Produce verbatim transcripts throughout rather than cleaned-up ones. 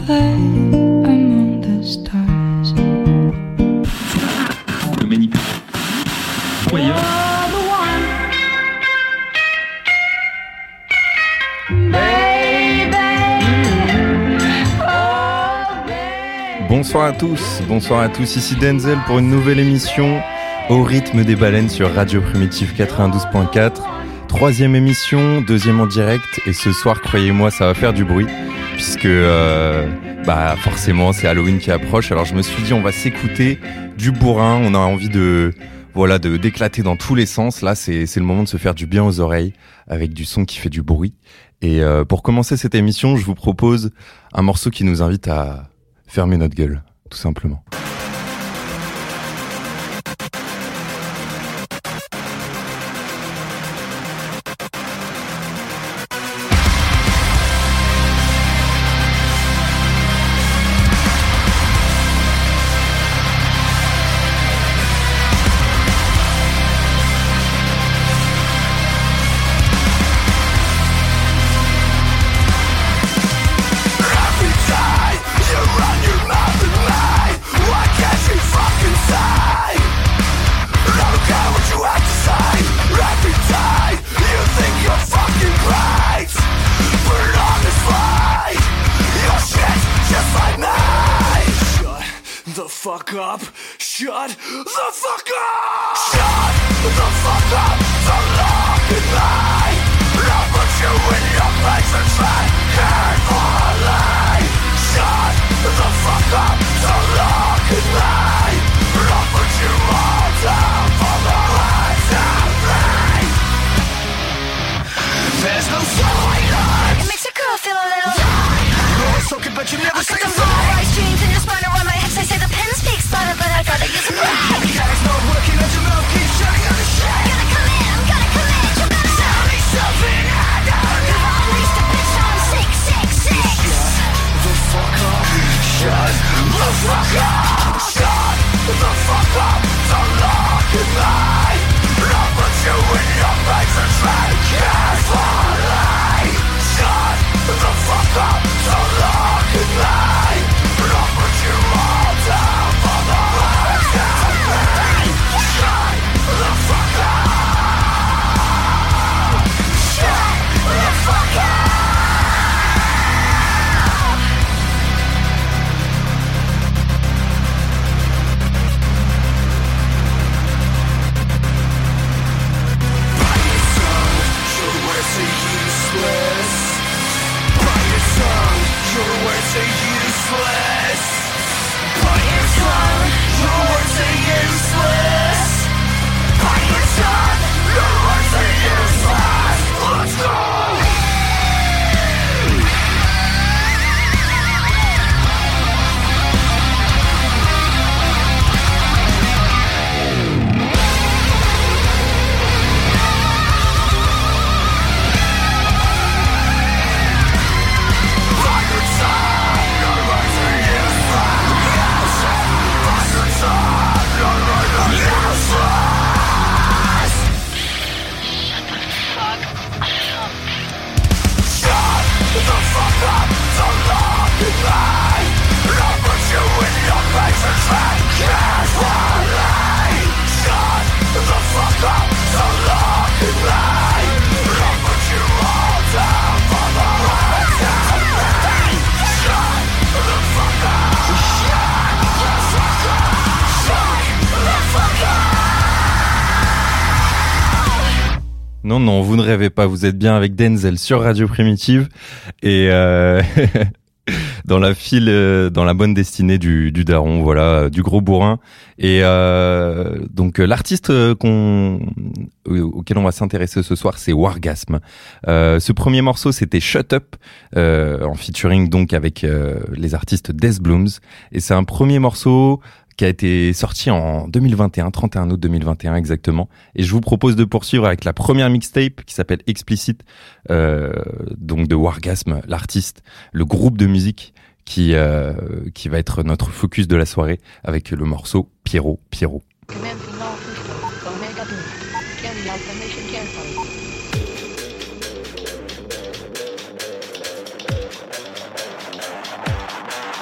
play among the stars. Le manipule. Voyeur. Bonsoir à tous, bonsoir à tous, ici Denzel pour une nouvelle émission au rythme des baleines sur Radio Primitive quatre-vingt-douze point quatre. Troisième émission, deuxième en direct, et ce soir, croyez-moi, ça va faire du bruit, puisque euh, bah forcément c'est Halloween qui approche. Alors je me suis dit on va s'écouter du bourrin, on a envie de voilà de d'éclater dans tous les sens. Là c'est c'est le moment de se faire du bien aux oreilles avec du son qui fait du bruit. Et euh, pour commencer cette émission, je vous propose un morceau qui nous invite à fermer notre gueule, tout simplement. Fuck up, shut the fuck up, shut the fuck up, don't look at me, I'll put you in your place and try carefully, shut the fuck up, don't look at me, I'll put you all down for the rest of me. There's no silence. It makes a girl feel a little tired. It's okay, but you never say a lie. Dreams in your spine around my hips, I say the pen speaks louder, but I gotta use a breath. Mechanics not working, and your mouth keeps shutting on the shit. Gotta come in, gotta come in, you better tell me something I don't know. You've unleashed a bitch on six six six. Shut the fuck up, shut the fuck up, shut the fuck up, don't look at me. I'll put you in your place and try carefully. Shut the fuck up, don't look at me. I'll put you all down for the rest of me. Shut the fuck up. Shut the fuck up. Bite your tongue, your words are useless. Bite your tongue, your words are useless. Bite your tongue, your words are useless. Bite your tongue, your words are useless. Let's go! Non, non, vous ne rêvez pas, vous êtes bien avec Denzel sur Radio Primitive et euh, dans la file, euh, dans la bonne destinée du, du daron, voilà, du gros bourrin. Et euh, donc l'artiste qu'on, auquel on va s'intéresser ce soir, c'est Wargasm. Euh, ce premier morceau, c'était Shut Up, euh, en featuring donc avec euh, les artistes Death Blooms. Et c'est un premier morceau qui a été sorti en deux mille vingt et un, trente et un août deux mille vingt et un exactement. Et je vous propose de poursuivre avec la première mixtape qui s'appelle Explicit, euh, donc de Wargasm, l'artiste, le groupe de musique qui, euh, qui va être notre focus de la soirée avec le morceau Pierrot, Pierrot.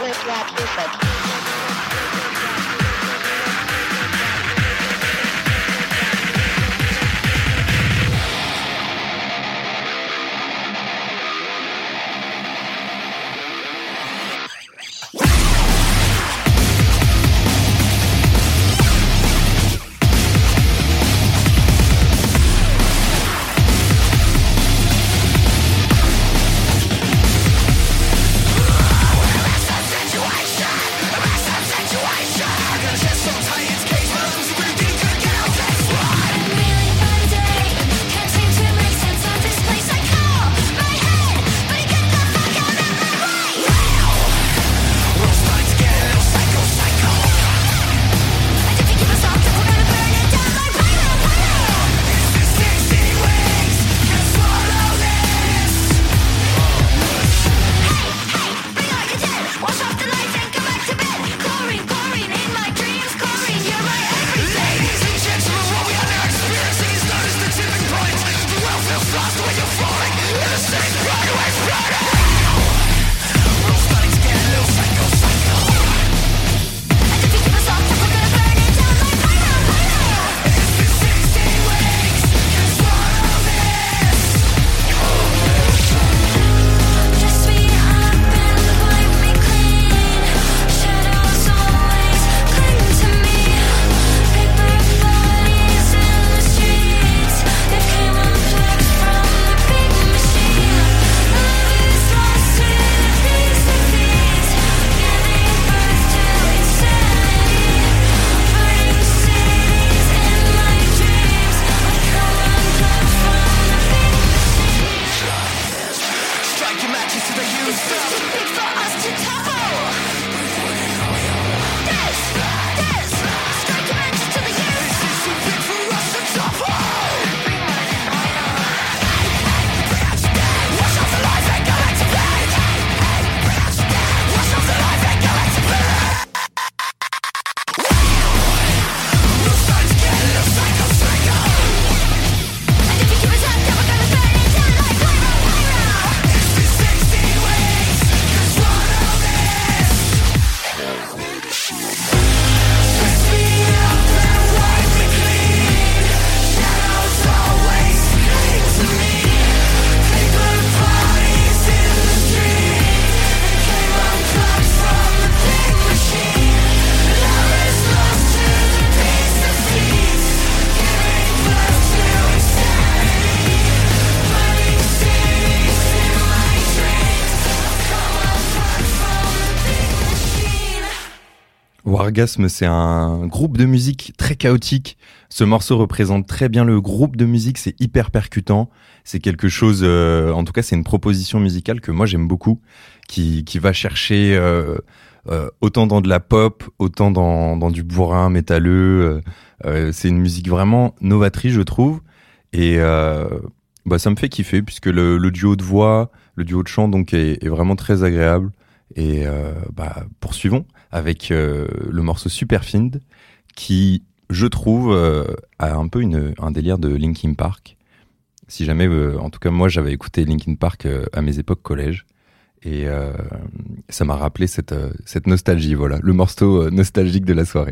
Wargasme, c'est un groupe de musique très chaotique. Ce morceau représente très bien le groupe de musique, c'est hyper percutant. C'est quelque chose, euh, en tout cas, c'est une proposition musicale que moi j'aime beaucoup, qui qui va chercher euh, euh, autant dans de la pop, autant dans dans du bourrin métalleux. Euh, c'est une musique vraiment novatrice, je trouve, et euh, bah ça me fait kiffer puisque le, le duo de voix, le duo de chant donc est, est vraiment très agréable. Et euh, bah poursuivons avec euh, le morceau Superfind qui, je trouve, euh, a un peu une, un délire de Linkin Park. Si jamais, euh, en tout cas moi j'avais écouté Linkin Park euh, à mes époques collège et euh, ça m'a rappelé cette, euh, cette nostalgie, voilà, le morceau euh, nostalgique de la soirée.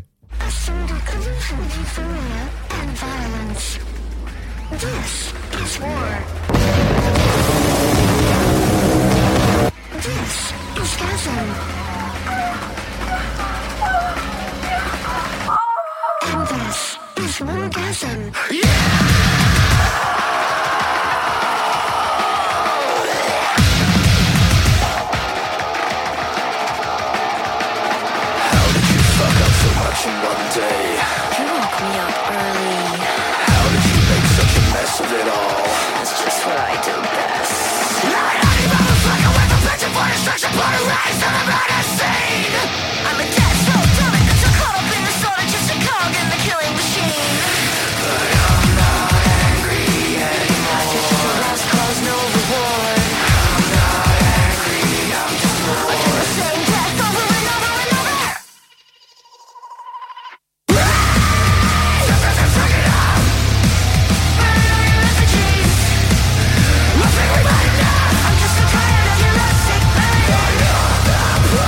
I'm just so tired of your love sick man.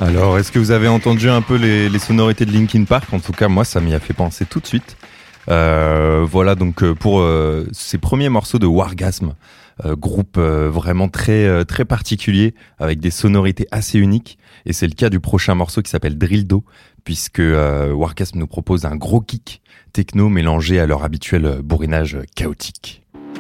Alors, est-ce que vous avez entendu un peu les, les sonorités de Linkin Park ? En tout cas, moi, ça m'y a fait penser tout de suite. Euh, voilà, donc pour euh, ces premiers morceaux de Wargasm, euh, groupe euh, vraiment très euh, très particulier, avec des sonorités assez uniques. Et c'est le cas du prochain morceau qui s'appelle Drildo, puisque euh, Wargasm nous propose un gros kick techno mélangé à leur habituel bourrinage chaotique.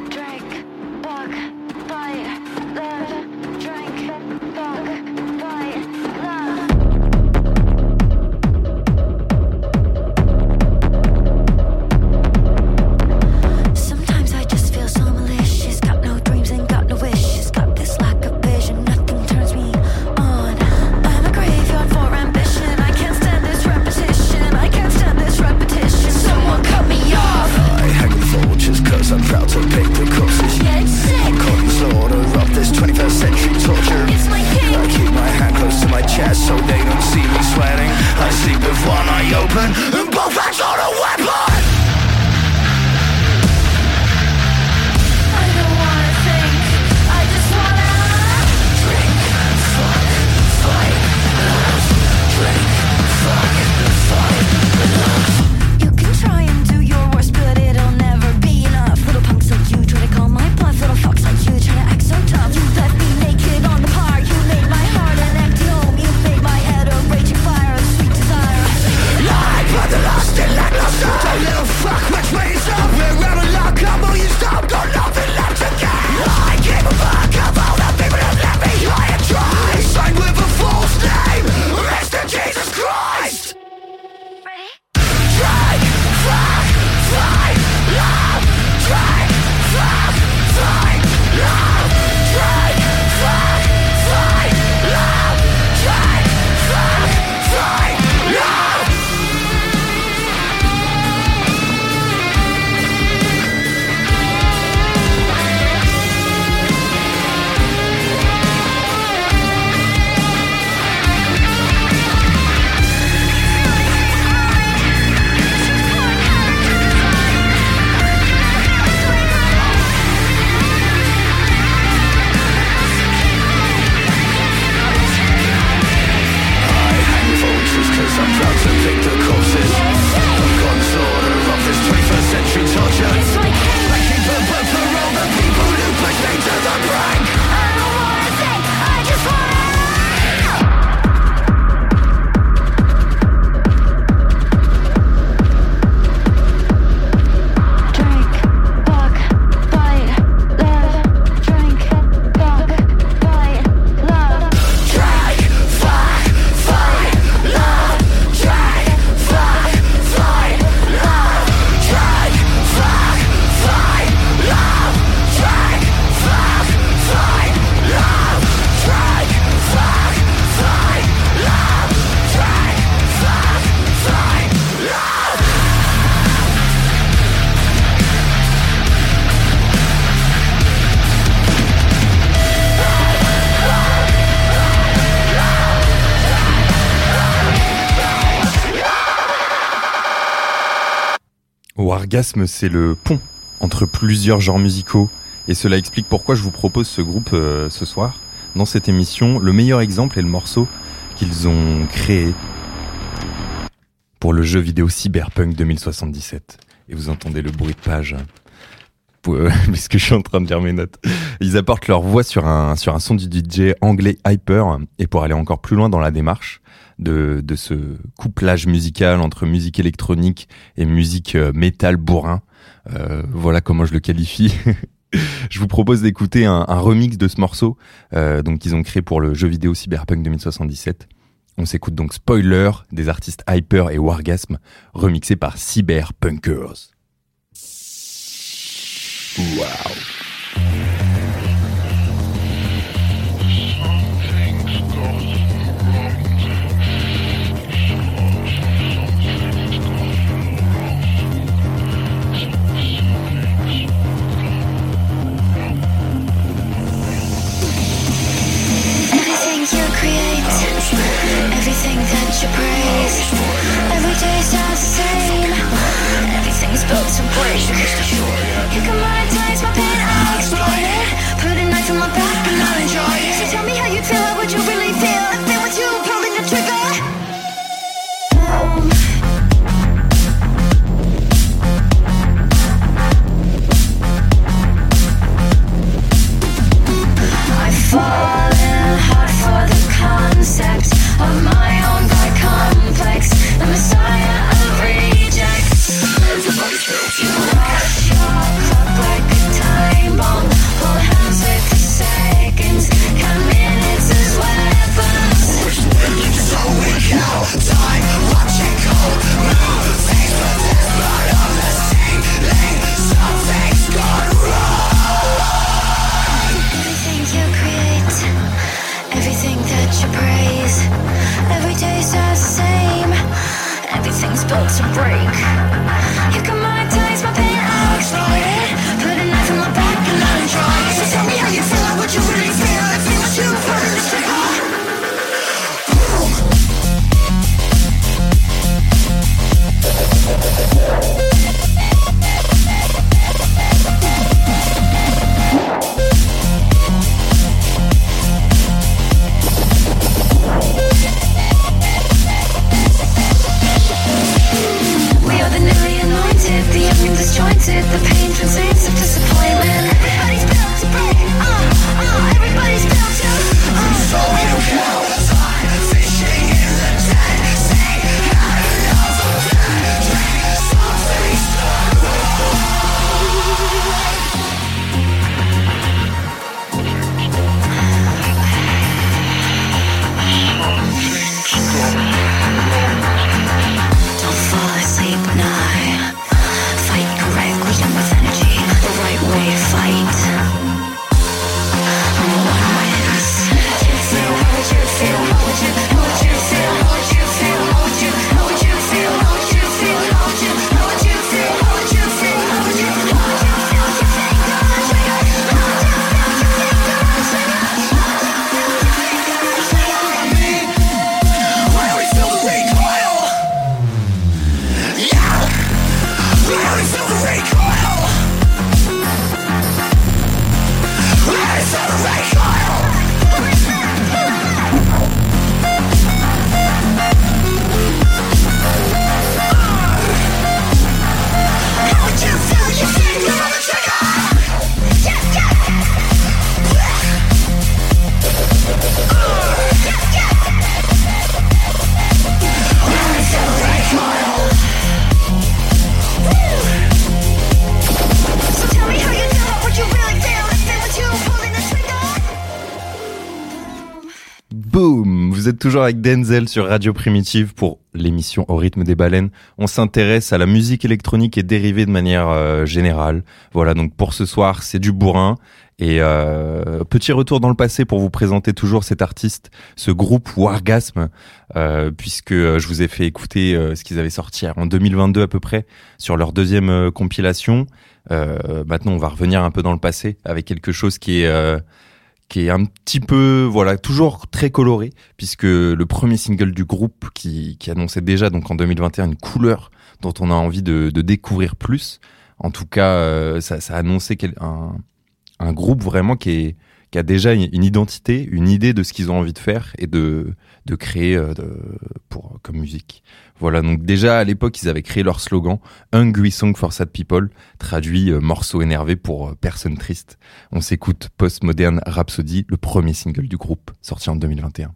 Wargasm, c'est le pont entre plusieurs genres musicaux, et cela explique pourquoi je vous propose ce groupe euh, ce soir. Dans cette émission, le meilleur exemple est le morceau qu'ils ont créé pour le jeu vidéo Cyberpunk deux mille soixante-dix-sept. Et vous entendez le bruit de page, euh, parce que je suis en train de lire mes notes. Ils apportent leur voix sur un, sur un son du D J anglais Hyper, et pour aller encore plus loin dans la démarche de, de ce couplage musical entre musique électronique et musique euh, métal bourrin, euh, voilà comment je le qualifie. Je vous propose d'écouter un, un remix de ce morceau euh, donc qu'ils ont créé pour le jeu vidéo Cyberpunk deux mille soixante-dix-sept. On s'écoute donc Spoiler des artistes Hyper et Wargasm, remixé par Cyberpunkers. Wow. Everything that you praise, every day sounds the same. Everything's built to break. You can monetize my pain, I'll exploit it. Put a knife in my back and I'll enjoy it. So tell me how you feel, how would you really feel? If it was you pulling the trigger. only feel the recoil. I feel the recoil. How would you feel your finger on the trigger? Yeah, yeah. So tell me how you feel, what would you really feel if it was you pulling the trigger? Boum! Vous êtes toujours avec Denzel sur Radio Primitive pour l'émission Au rythme des baleines. On s'intéresse à la musique électronique et dérivée de manière euh, générale. Voilà, donc pour ce soir, c'est du bourrin. Et euh, petit retour dans le passé pour vous présenter toujours cet artiste, ce groupe Wargasm, euh, puisque je vous ai fait écouter euh, ce qu'ils avaient sorti en deux mille vingt-deux à peu près, sur leur deuxième euh, compilation. Euh, maintenant, on va revenir un peu dans le passé avec quelque chose qui est... Euh, qui est un petit peu, voilà, toujours très coloré, puisque le premier single du groupe qui, qui annonçait déjà, donc en deux mille vingt et un, une couleur dont on a envie de, de découvrir plus. En tout cas, euh, ça, ça a annoncé quel, un, un groupe vraiment qui, est, qui a déjà une, une identité, une idée de ce qu'ils ont envie de faire et de, de créer euh, de, pour, comme musique. Voilà, donc déjà à l'époque, ils avaient créé leur slogan « Hungry Song for Sad People », traduit euh, « Morceau énervé pour euh, personnes tristes ». On s'écoute Postmodern Rhapsody, le premier single du groupe, sorti en deux mille vingt et un.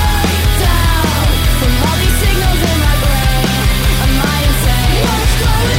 Going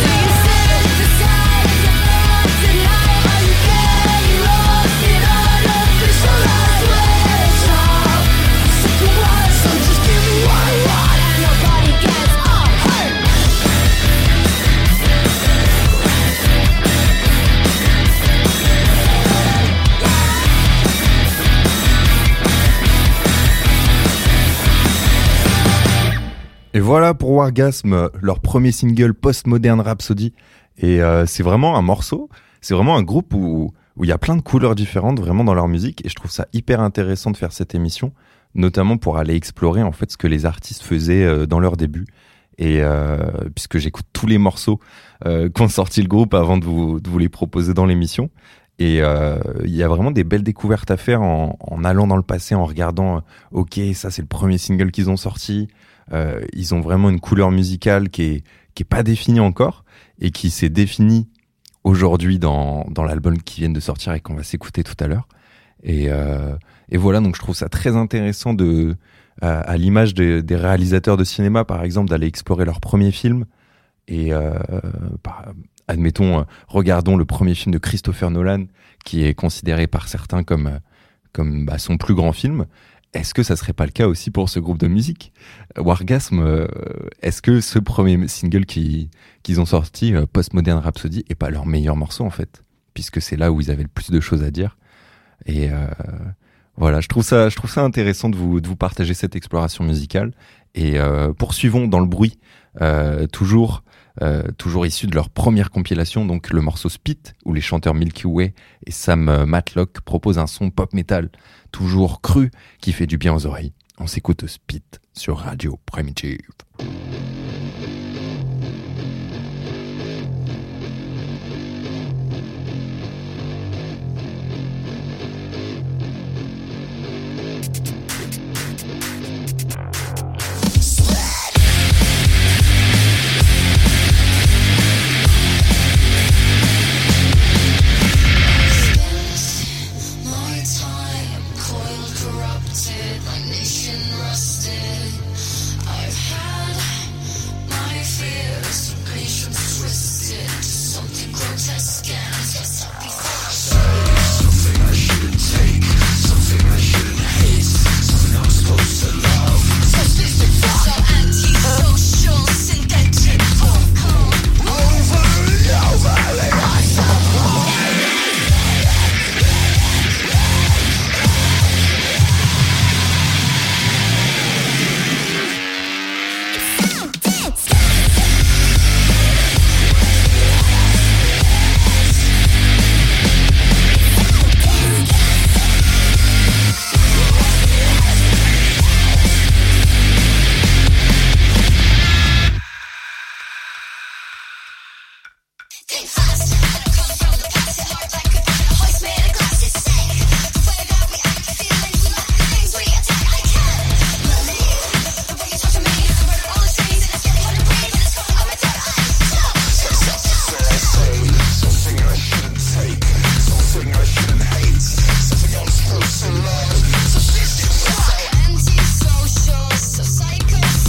Voilà pour Wargasm, leur premier single Postmodern Rhapsody. Et euh, c'est vraiment un morceau, c'est vraiment un groupe où où il y a plein de couleurs différentes vraiment dans leur musique. Et je trouve ça hyper intéressant de faire cette émission, notamment pour aller explorer en fait ce que les artistes faisaient euh, dans leur début. Et euh, puisque j'écoute tous les morceaux euh, qu'ont sorti le groupe avant de vous, de vous les proposer dans l'émission. Et euh, il y a vraiment des belles découvertes à faire en, en allant dans le passé, en regardant, euh, ok, ça c'est le premier single qu'ils ont sorti. Euh, ils ont vraiment une couleur musicale qui est qui est pas définie encore et qui s'est définie aujourd'hui dans dans l'album qui vient de sortir et qu'on va s'écouter tout à l'heure. Et euh, et voilà, donc je trouve ça très intéressant de à, à l'image de, des réalisateurs de cinéma par exemple d'aller explorer leur premier film et euh, par, admettons, euh, regardons le premier film de Christopher Nolan qui est considéré par certains comme comme bah, son plus grand film. Est-ce que ça serait pas le cas aussi pour ce groupe de musique? Wargasm, euh, est-ce que ce premier single qui, qu'ils ont sorti, euh, Postmodern Rhapsody, est pas leur meilleur morceau en fait? Puisque c'est là où ils avaient le plus de choses à dire. Et euh, voilà, je trouve ça, je trouve ça intéressant de vous, de vous partager cette exploration musicale. Et euh, poursuivons dans le bruit, euh, toujours, euh, toujours issu de leur première compilation, donc le morceau Spit, où les chanteurs Milky Way et Sam Matlock proposent un son pop metal toujours cru, qui fait du bien aux oreilles. On s'écoute Spit sur Radio Primitive.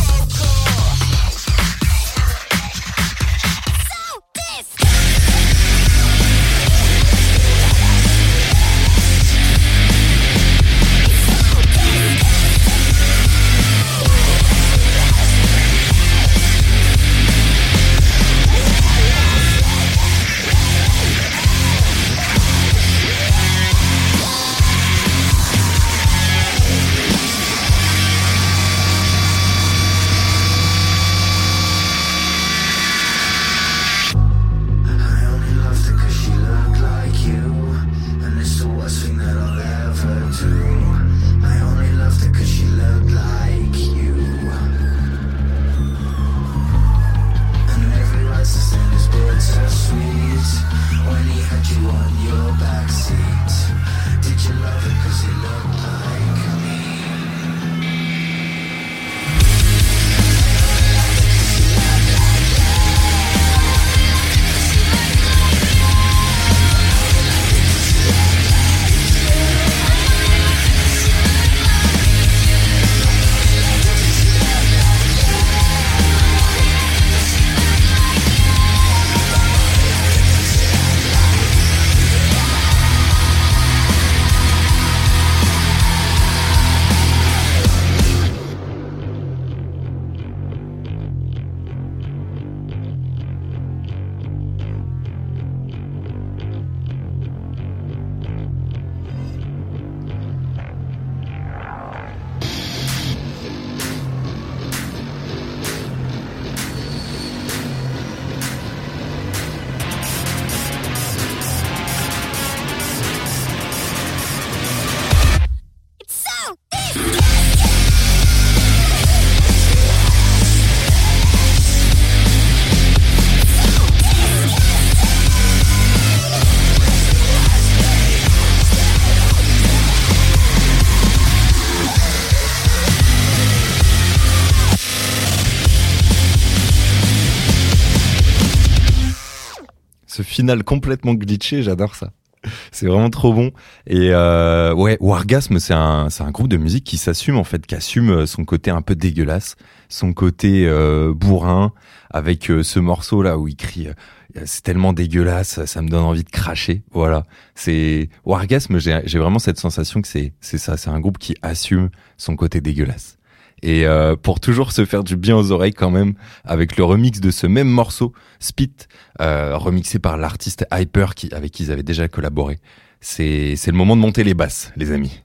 So ce final complètement glitché, j'adore ça. C'est vraiment trop bon. Et euh, ouais, Wargasme, c'est un, c'est un groupe de musique qui s'assume en fait, qui assume son côté un peu dégueulasse, son côté euh, bourrin, avec euh, ce morceau là où il crie euh, c'est tellement dégueulasse, ça me donne envie de cracher. Voilà, c'est Wargasme. J'ai, j'ai vraiment cette sensation que c'est, c'est ça, c'est un groupe qui assume son côté dégueulasse. Et euh, pour toujours se faire du bien aux oreilles quand même, avec le remix de ce même morceau, Spit, euh, remixé par l'artiste Hyper qui, avec qui ils avaient déjà collaboré. C'est, c'est le moment de monter les basses, les amis.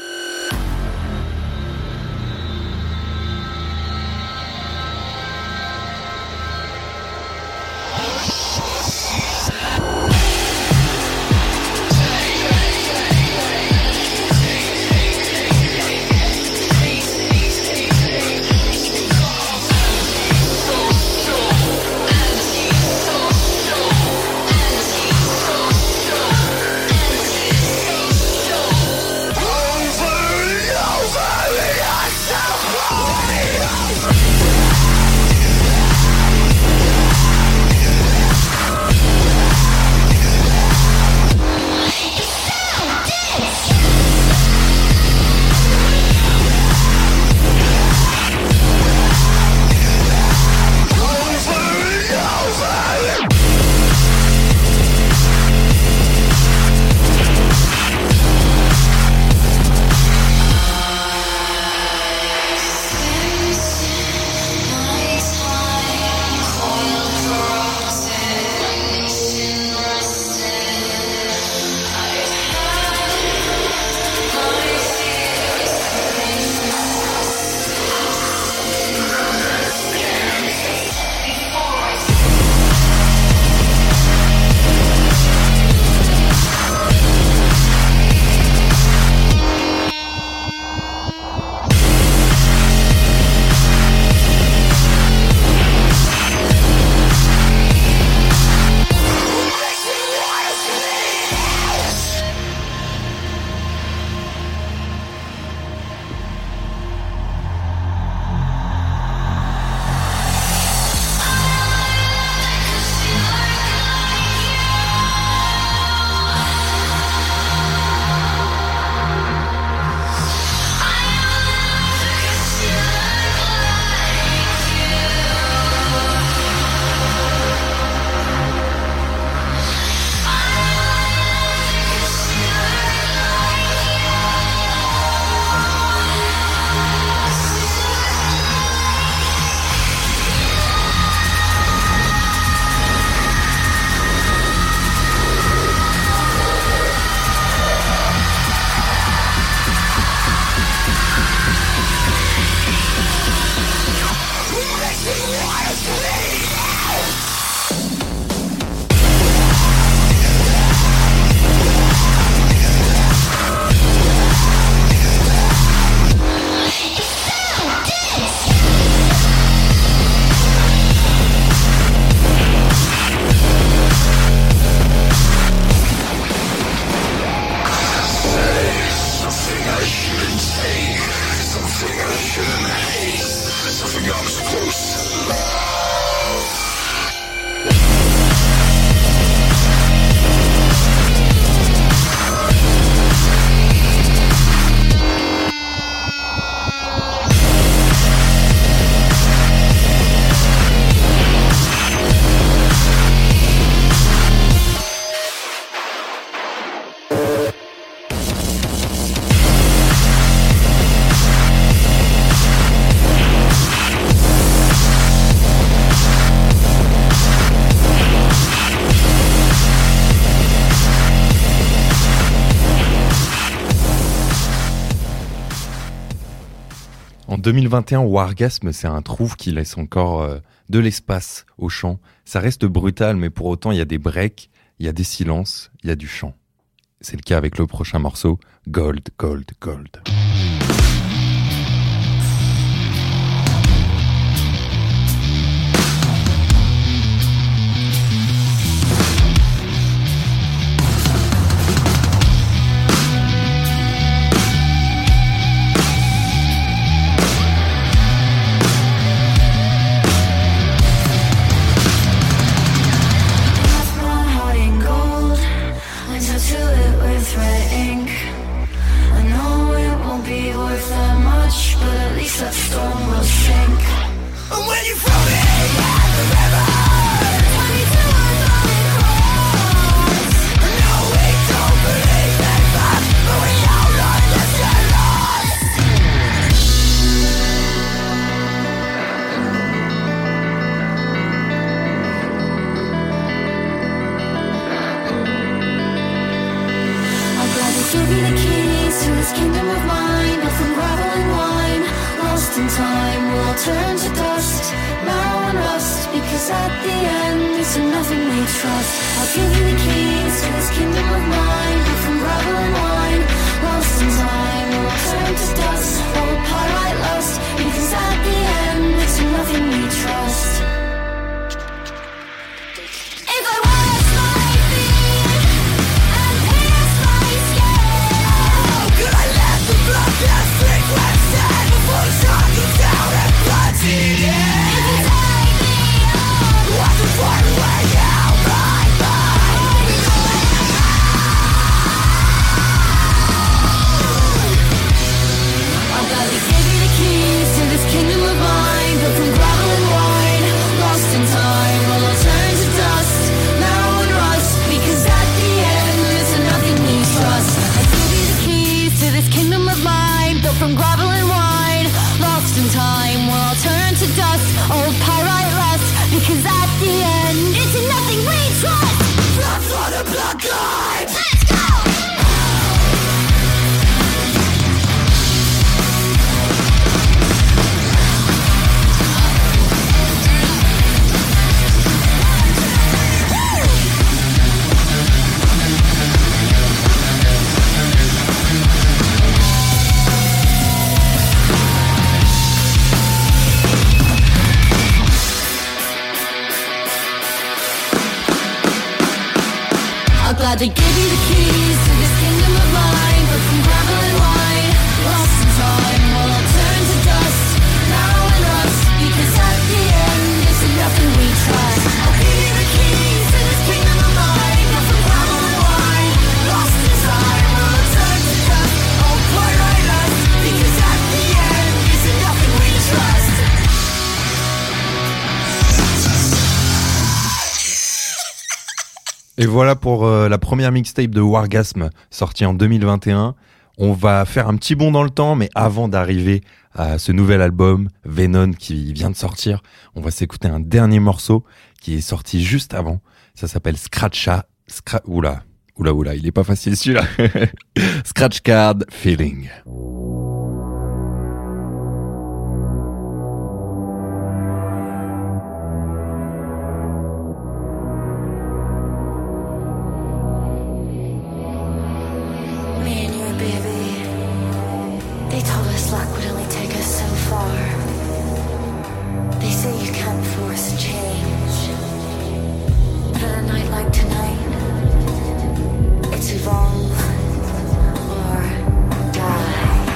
En deux mille vingt et un, Wargasme, c'est un trouve qui laisse encore euh, de l'espace au chant. Ça reste brutal, mais pour autant, il y a des breaks, il y a des silences, il y a du chant. C'est le cas avec le prochain morceau, Gold, Gold, Gold. My it's nothing we trust. I'll give you the keys to this kingdom of mine. We're from gravel and wine, lost in time. We'll turn to dust, fall apart like lust. Because at the end, it's nothing we trust. If I wash my feet and pierce my skin, how could I let the blood that frequency sand before the sun comes down and floods it in? If you take me up, watch the fire away out my mind. I'll gladly give you the keys to this kingdom of mine. Built from gravel and wine, lost in time. Well, I'll turn to dust, marrow and rust. Because at the end, it's nothing we trust. I'll give you the keys to this kingdom of mine. Built from gravel and wine, lost in time. Well, I'll turn to dust, old pyrite rust. Because at the end, it's nothing we trust. Blood for the blood god. Let's go! I'll gladly give you the keys to this kingdom of mine. But from gravel and wine, lost in time. Well, I'll turn to dust, marrow and rust. Because at the end, it's nothing we trust. I'll give you the keys to this kingdom of mine. But from gravel and wine, lost in time. Well, I'll turn to dust, oh, pour right us. Because at the end, it's nothing we trust. Et voilà pour euh, la première mixtape de Wargasm sortie en deux mille vingt et un. On va faire un petit bond dans le temps, mais avant d'arriver à ce nouvel album, Venom, qui vient de sortir, on va s'écouter un dernier morceau qui est sorti juste avant. Ça s'appelle Scratcha... Scra... Oula, oula, oula, il est pas facile celui-là. Scratch Card Feeling. Me and you, baby. They told us luck would only take us so far. They say you can't force a change. But on a night like tonight, it's evolve or die.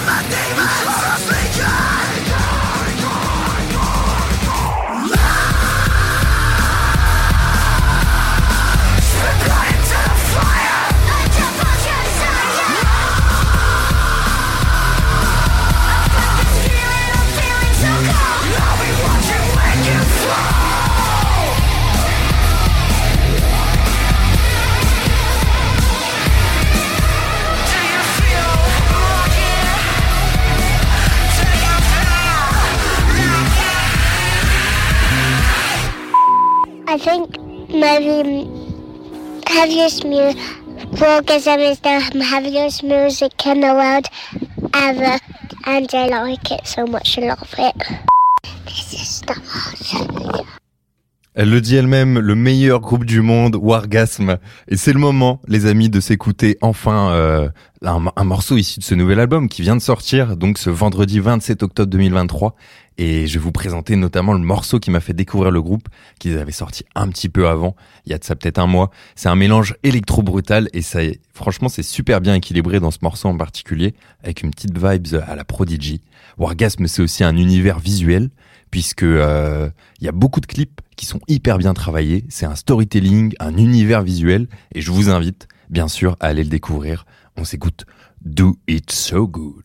I think maybe heaviest music, Wargasm is the heaviest music in the world ever, and I like it so much, I love it. This is the awesome. Elle le dit elle-même, le meilleur groupe du monde, Wargasm. Et c'est le moment, les amis, de s'écouter enfin euh, un, un morceau issu de ce nouvel album qui vient de sortir, donc ce vendredi vingt-sept octobre deux mille vingt-trois. Et je vais vous présenter notamment le morceau qui m'a fait découvrir le groupe, qu'ils avaient sorti un petit peu avant, il y a de ça peut-être un mois. C'est un mélange électro-brutal et ça, franchement, c'est super bien équilibré dans ce morceau en particulier, avec une petite vibes à la Prodigy. Wargasm, c'est aussi un univers visuel, puisque euh, il y a beaucoup de clips qui sont hyper bien travaillés. C'est un storytelling, un univers visuel, et je vous invite, bien sûr, à aller le découvrir. On s'écoute Do It So Good.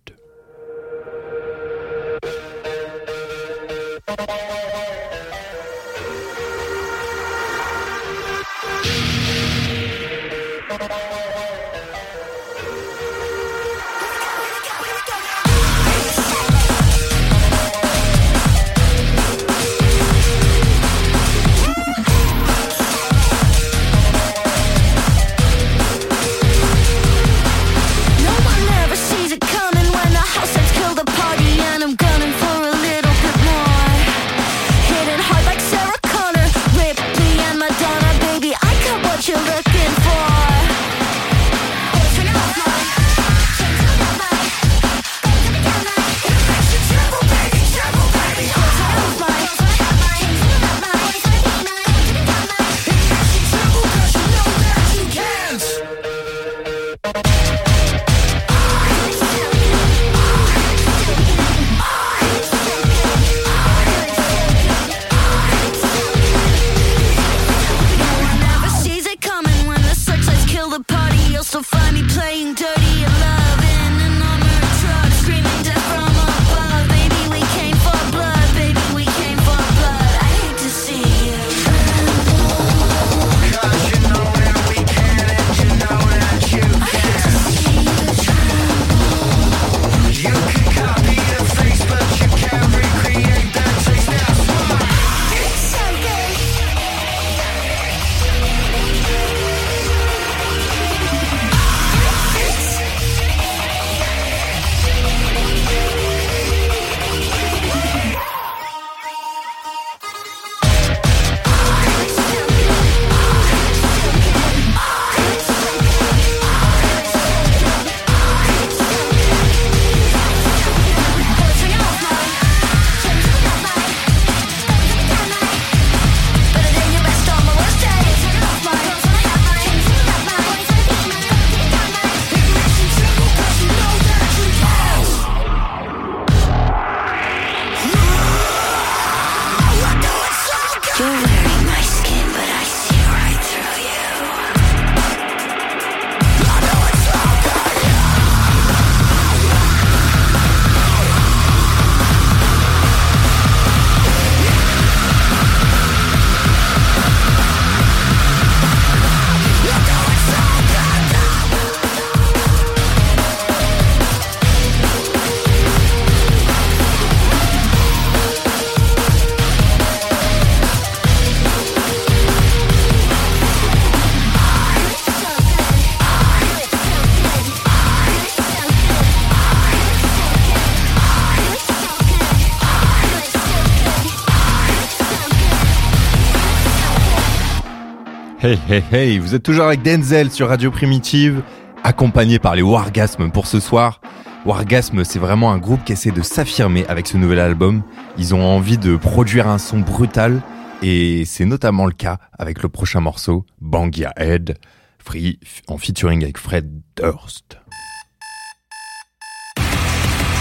Hey hey hey, vous êtes toujours avec Denzel sur Radio Primitive, accompagné par les Wargasm pour ce soir. Wargasm, c'est vraiment un groupe qui essaie de s'affirmer avec ce nouvel album. Ils ont envie de produire un son brutal et c'est notamment le cas avec le prochain morceau, Bang Ya Head, free en featuring avec Fred Durst.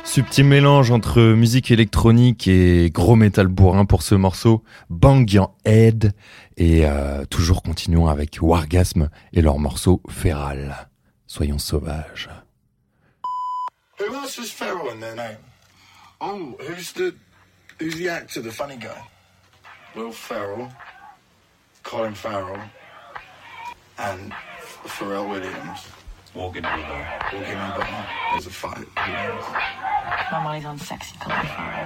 Subtil mélange entre musique électronique et gros métal bourrin pour ce morceau, Bang Your Head, et euh, toujours continuons avec Wargasm et leur morceau Feral. Soyons sauvages. Who else is Feral in their name? Oh, who's the who's the actor, the funny guy? Will Ferrell, Colin Farrell, and Pharrell Williams. Morgan Freeman. Walking in Batman. There's a fight. Who knows? My money's on sexy Colin Farrell.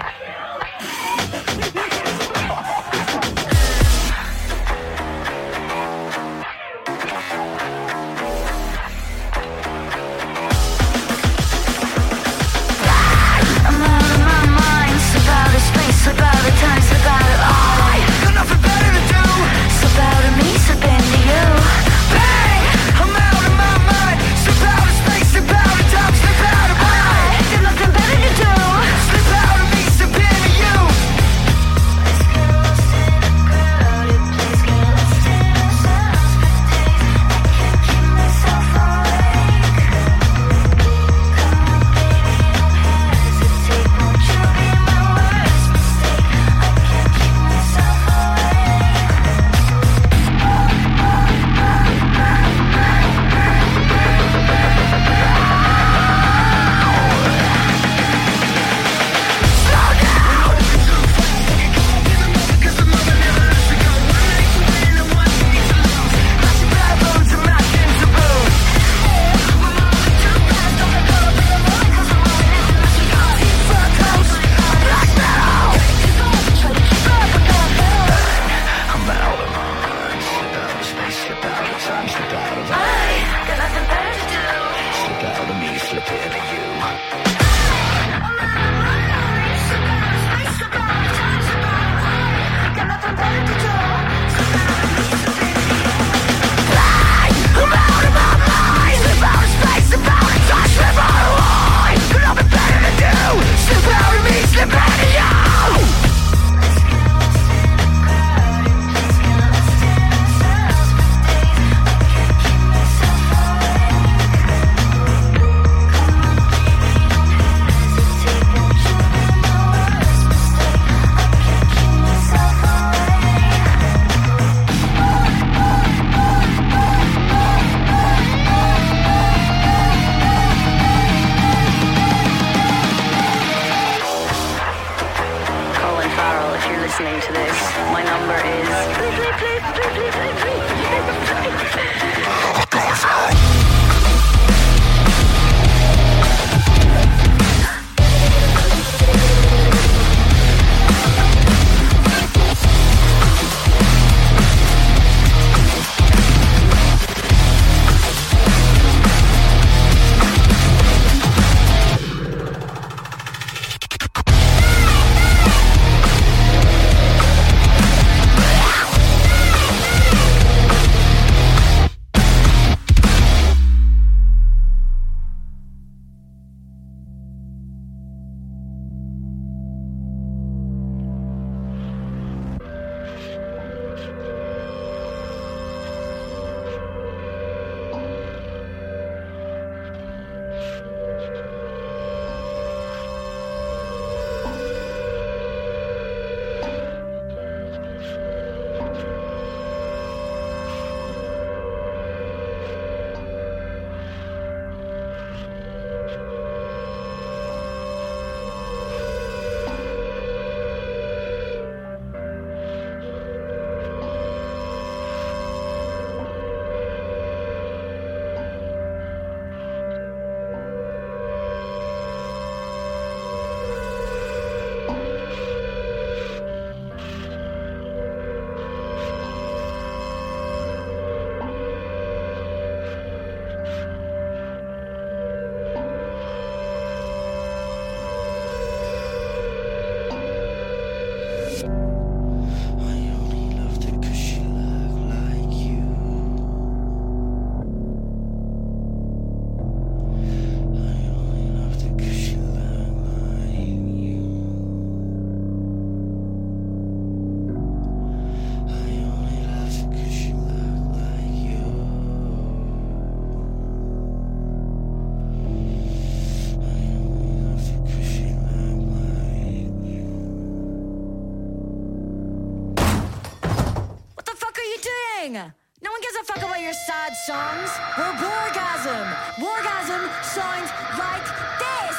I'm out of my mind. Slip out of space, slip out of time, slip out of all. Got nothing better to do. Slip out of me, slip into you. Bang! I'm out of my mind. Slip out of space, slip out of time, slip out of all. Got nothing better to do. Slip out of me, slip into you. Let's go, songs were Wargasm. Wargasm sounds like this.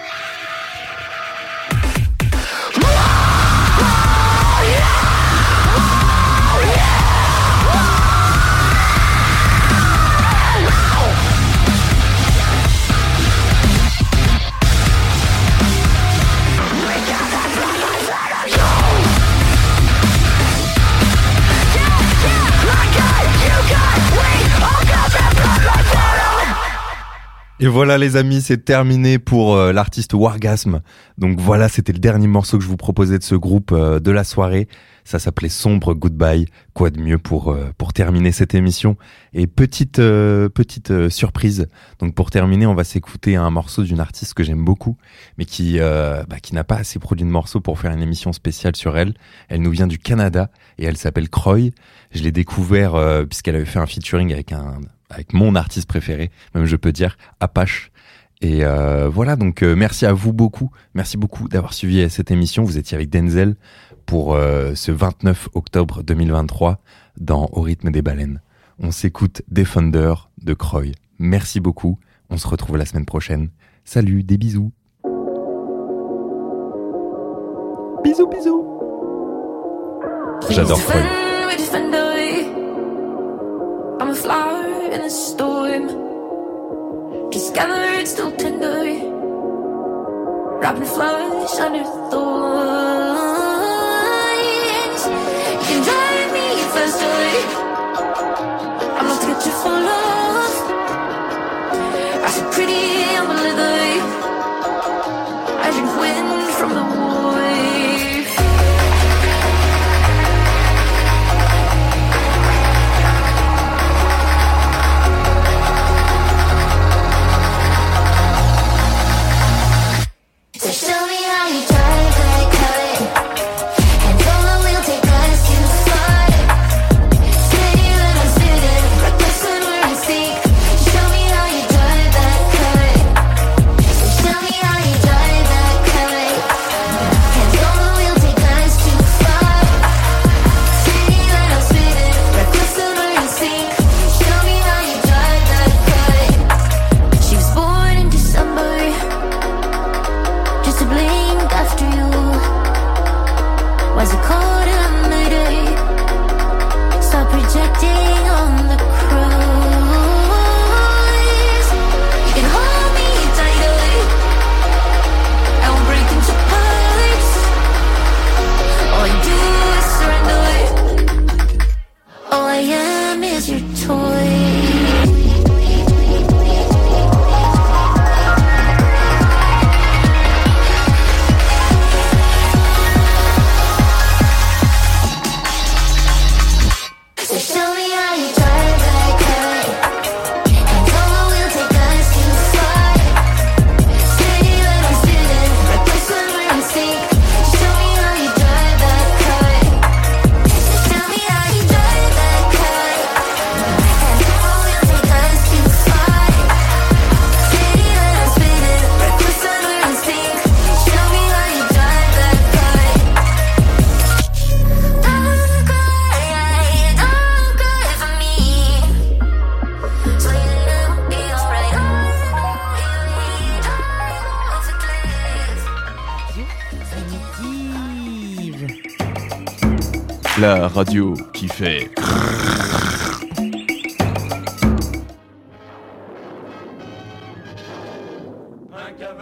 Et voilà les amis, c'est terminé pour euh, l'artiste Wargasm. Donc voilà, c'était le dernier morceau que je vous proposais de ce groupe euh, de la soirée. Ça s'appelait Sombre Goodbye. Quoi de mieux pour euh, pour terminer cette émission. Et petite euh, petite euh, surprise. Donc pour terminer, on va s'écouter un morceau d'une artiste que j'aime beaucoup, mais qui euh, bah, qui n'a pas assez produit de morceaux pour faire une émission spéciale sur elle. Elle nous vient du Canada et elle s'appelle Croy. Je l'ai découvert euh, puisqu'elle avait fait un featuring avec un avec mon artiste préféré, même je peux dire, Apache. Et euh, voilà, donc euh, merci à vous beaucoup. Merci beaucoup d'avoir suivi cette émission. Vous étiez avec Denzel pour euh, ce vingt-neuf octobre deux mille vingt-trois dans Au rythme des baleines. On s'écoute Defender de Croy. Merci beaucoup. On se retrouve la semaine prochaine. Salut, des bisous. Bisous, bisous. J'adore Croy. I'm a flower in a storm, just gathered still tender, wrapped in flesh under thorns. You can drive me faster, I'm not to get you for love. I said pretty, I'm a leather, I drink wind from the wave. Show me how you drive that car, and don't let we'll take us too far. Steady when I'm sitting, reckless when we're in sync. Show me how you drive that car. Show me how you drive that car, and don't let we'll take us too far. Steady when I'm sitting, reckless when we're in sync. Show me how you drive that car. She was born in December, just a blink after you. Was it cold in the day? Stop projecting on the cruise. You can hold me tightly, I won't break into parts. All I do is surrender. All I am is your toy. So show me how you drive that car, and don't let we'll take us too far. Steady when I'm sitting, reckless when we're in sync. Show me how you drive that car. Show me how you drive that car, and don't let we'll take us too far. Steady when I'm spinning, reckless when we're in sync. Show me how you drive that car. Don't cry, don't cry for me. So you know it'll be alright. La radio qui fait